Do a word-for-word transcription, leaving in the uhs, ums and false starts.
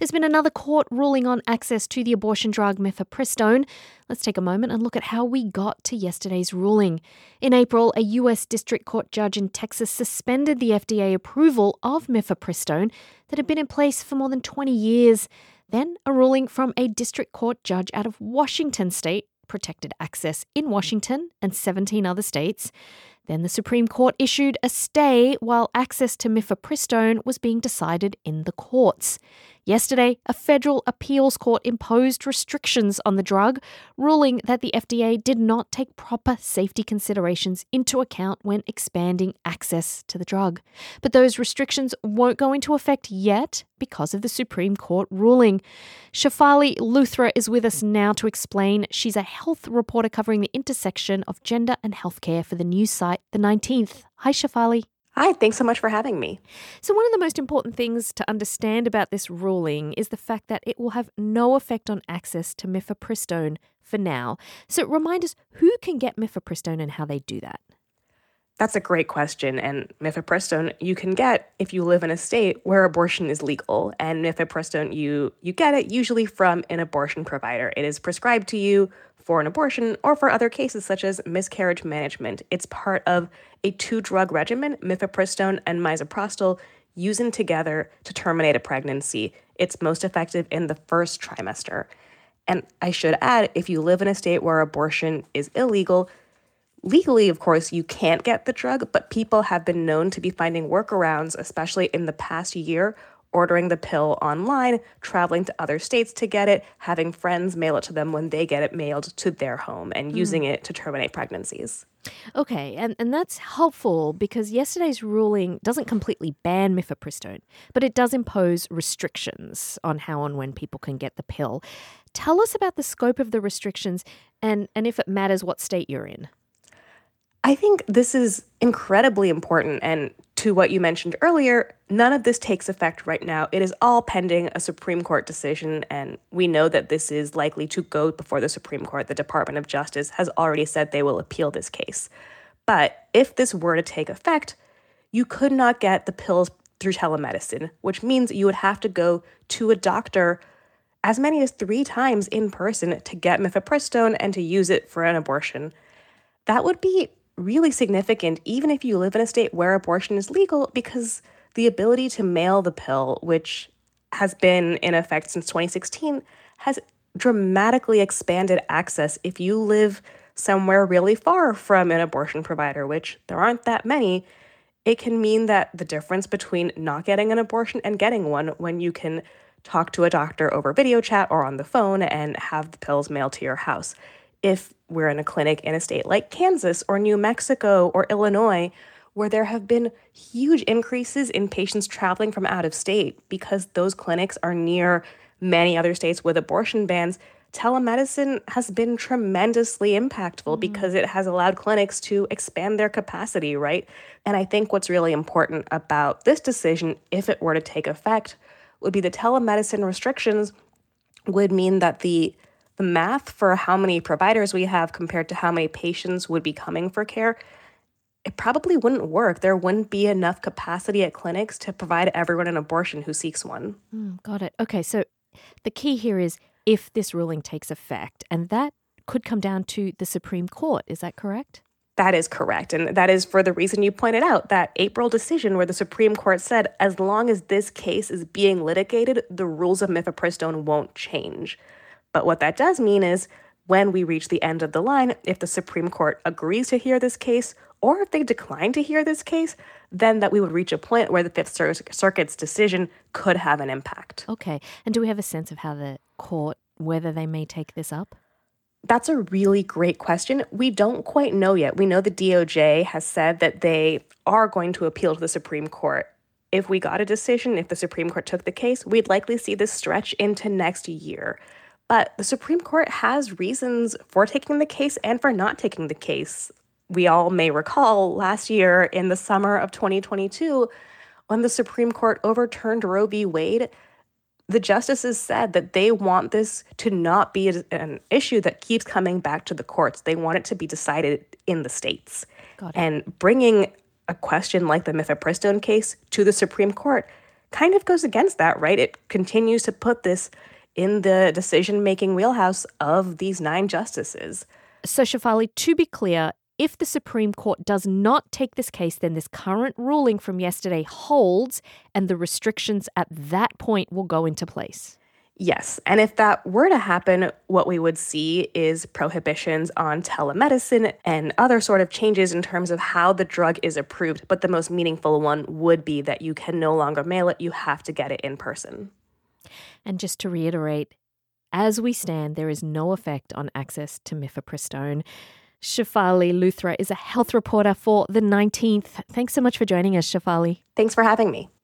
There's been another court ruling on access to the abortion drug mifepristone. Let's take a moment and look at how we got to yesterday's ruling. In April, a U S District Court judge in Texas suspended the F D A approval of mifepristone that had been in place for more than twenty years. Then a ruling from a district court judge out of Washington state protected access in Washington and seventeen other states. Then the Supreme Court issued a stay while access to mifepristone was being decided in the courts. Yesterday, a federal appeals court imposed restrictions on the drug, ruling that the F D A did not take proper safety considerations into account when expanding access to the drug. But those restrictions won't go into effect yet because of the Supreme Court ruling. Shefali Luthra is with us now to explain. She's a health reporter covering the intersection of gender and healthcare for the news site The nineteenth. Hi, Shefali. Hi, thanks so much for having me. So one of the most important things to understand about this ruling is the fact that it will have no effect on access to mifepristone for now. So remind us, who can get mifepristone and how they do that? That's a great question. And mifepristone you can get if you live in a state where abortion is legal. And mifepristone, you, you get it usually from an abortion provider. It is prescribed to you for an abortion or for other cases such as miscarriage management. It's part of a two-drug regimen, mifepristone and misoprostol, using together to terminate a pregnancy. It's most effective in the first trimester. And I should add, if you live in a state where abortion is illegal, legally, of course, you can't get the drug, but people have been known to be finding workarounds, especially in the past year, ordering the pill online, traveling to other states to get it, having friends mail it to them when they get it mailed to their home, and mm. using it to terminate pregnancies. Okay, and, and that's helpful because yesterday's ruling doesn't completely ban mifepristone, but it does impose restrictions on how and when people can get the pill. Tell us about the scope of the restrictions and, and if it matters what state you're in. I think this is incredibly important, and to what you mentioned earlier, none of this takes effect right now. It is all pending a Supreme Court decision, and we know that this is likely to go before the Supreme Court. The Department of Justice has already said they will appeal this case. But if this were to take effect, you could not get the pills through telemedicine, which means you would have to go to a doctor as many as three times in person to get mifepristone and to use it for an abortion. That would be really significant, even if you live in a state where abortion is legal, because the ability to mail the pill, which has been in effect since twenty sixteen, has dramatically expanded access. If you live somewhere really far from an abortion provider, which there aren't that many, it can mean that the difference between not getting an abortion and getting one, when you can talk to a doctor over video chat or on the phone and have the pills mailed to your house. If we're in a clinic in a state like Kansas or New Mexico or Illinois, where there have been huge increases in patients traveling from out of state because those clinics are near many other states with abortion bans, telemedicine has been tremendously impactful mm-hmm. because it has allowed clinics to expand their capacity, right? And I think what's really important about this decision, if it were to take effect, would be the telemedicine restrictions would mean that the The math for how many providers we have compared to how many patients would be coming for care, it probably wouldn't work. There wouldn't be enough capacity at clinics to provide everyone an abortion who seeks one. Mm, got it. Okay, so the key here is if this ruling takes effect, and that could come down to the Supreme Court. Is that correct? That is correct. And that is for the reason you pointed out, that April decision where the Supreme Court said, as long as this case is being litigated, the rules of mifepristone won't change. But what that does mean is when we reach the end of the line, if the Supreme Court agrees to hear this case, or if they decline to hear this case, then that we would reach a point where the Fifth Circuit's decision could have an impact. Okay. And do we have a sense of how the court, whether they may take this up? That's a really great question. We don't quite know yet. We know the D O J has said that they are going to appeal to the Supreme Court. If we got a decision, if the Supreme Court took the case, we'd likely see this stretch into next year. But the Supreme Court has reasons for taking the case and for not taking the case. We all may recall last year in the summer of twenty twenty-two, when the Supreme Court overturned Roe v. Wade, the justices said that they want this to not be an issue that keeps coming back to the courts. They want it to be decided in the states. Got it. And bringing a question like the mifepristone case to the Supreme Court kind of goes against that, right? It continues to put this in the decision-making wheelhouse of these nine justices. So, Shefali, to be clear, if the Supreme Court does not take this case, then this current ruling from yesterday holds and the restrictions at that point will go into place. Yes, and if that were to happen, what we would see is prohibitions on telemedicine and other sort of changes in terms of how the drug is approved. But the most meaningful one would be that you can no longer mail it, you have to get it in person. And just to reiterate, as we stand, there is no effect on access to mifepristone. Shefali Luthra is a health reporter for The nineteenth. Thanks so much for joining us, Shefali. Thanks for having me.